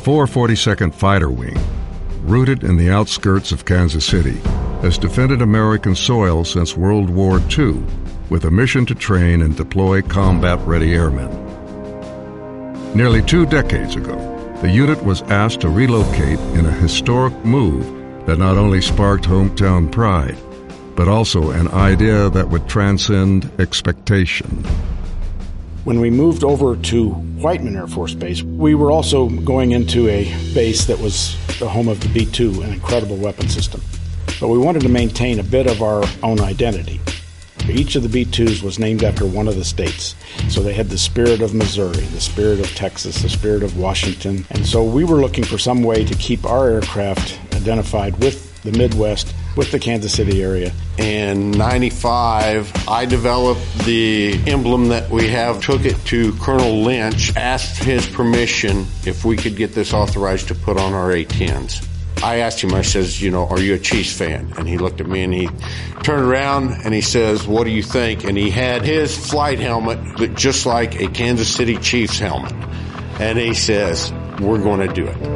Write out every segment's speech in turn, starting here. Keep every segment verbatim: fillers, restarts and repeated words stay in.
four forty-second Fighter Wing, rooted in the outskirts of Kansas City, has defended American soil since World War Two with a mission to train and deploy combat-ready airmen. Nearly two decades ago, the unit was asked to relocate in a historic move that not only sparked hometown pride, but also an idea that would transcend expectation. When we moved over to Whiteman Air Force Base, we were also going into a base that was the home of the B two, an incredible weapon system. But we wanted to maintain a bit of our own identity. Each of the B twos was named after one of the states. So they had the spirit of Missouri, the spirit of Texas, the spirit of Washington. And so we were looking for some way to keep our aircraft identified with the Midwest, with the Kansas City area. In ninety-five, I developed the emblem that we have, took it to Colonel Lynch, asked his permission if we could get this authorized to put on our A tens. I asked him, I says, you know, are you a Chiefs fan? And he looked at me and he turned around and he says, what do you think? And he had his flight helmet, but just like a Kansas City Chiefs helmet. And he says, we're going to do it.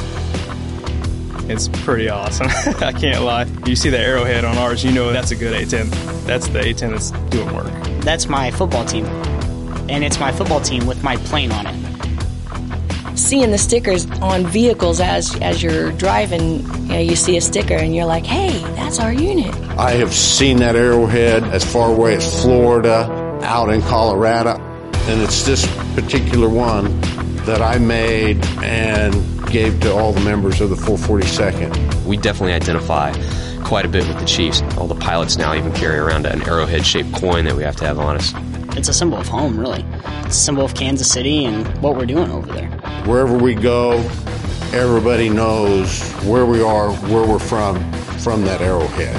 It's pretty awesome. I can't lie. You see the arrowhead on ours, you know that's a good A ten. That's the A ten that's doing work. That's my football team. And it's my football team with my plane on it. Seeing the stickers on vehicles as as you're driving, you know, you see a sticker and you're like, hey, that's our unit. I have seen that arrowhead as far away as Florida, out in Colorado, and it's this particular one that I made and gave to all the members of the four forty-second. We definitely identify quite a bit with the Chiefs. All the pilots now even carry around an arrowhead-shaped coin that we have to have on us. It's a symbol of home, really. It's a symbol of Kansas City and what we're doing over there. Wherever we go, everybody knows where we are, where we're from, from that arrowhead.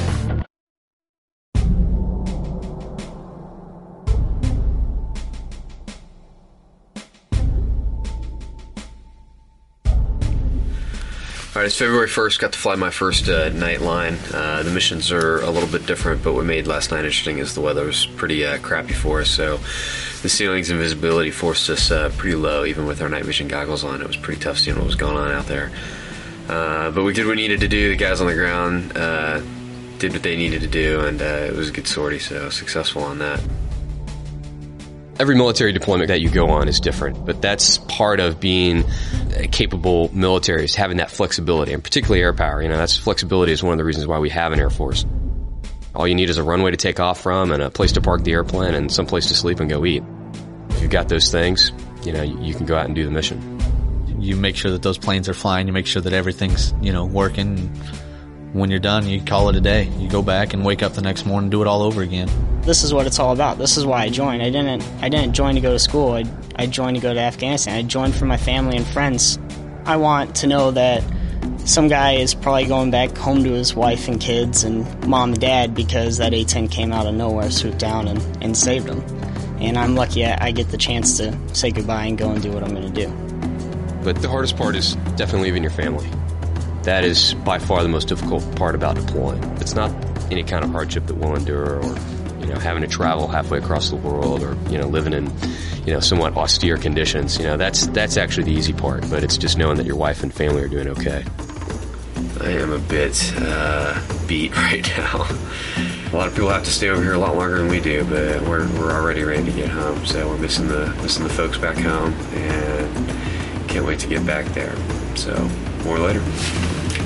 All right, it's February first, got to fly my first uh, night line. Uh, the missions are a little bit different, but what made last night interesting is the weather was pretty uh, crappy for us, so the ceilings and visibility forced us uh, pretty low, even with our night vision goggles on. It was pretty tough seeing what was going on out there. Uh, but we did what we needed to do. The guys on the ground uh, did what they needed to do, and uh, it was a good sortie, so successful on that. Every military deployment that you go on is different, but that's part of being a capable military, is having that flexibility, and particularly air power. You know, that's flexibility is one of the reasons why we have an Air Force. All you need is a runway to take off from and a place to park the airplane and some place to sleep and go eat. If you've got those things, you know, you can go out and do the mission. You make sure that those planes are flying. You make sure that everything's, you know, working. When you're done, you call it a day. You go back and wake up the next morning and do it all over again. This is what it's all about. This is why I joined. I didn't I didn't join to go to school. I, I joined to go to Afghanistan. I joined for my family and friends. I want to know that some guy is probably going back home to his wife and kids and mom and dad because that A ten came out of nowhere, swooped down, and, and saved them. And I'm lucky I, I get the chance to say goodbye and go and do what I'm going to do. But the hardest part is definitely leaving your family. That is by far the most difficult part about deploying. It's not any kind of hardship that we'll endure, or, you know, having to travel halfway across the world, or, you know, living in, you know, somewhat austere conditions. You know, that's that's actually the easy part, but it's just knowing that your wife and family are doing okay. I am a bit uh, beat right now. A lot of people have to stay over here a lot longer than we do, but we're we're already ready to get home. So we're missing the missing the folks back home, and can't wait to get back there. So more later.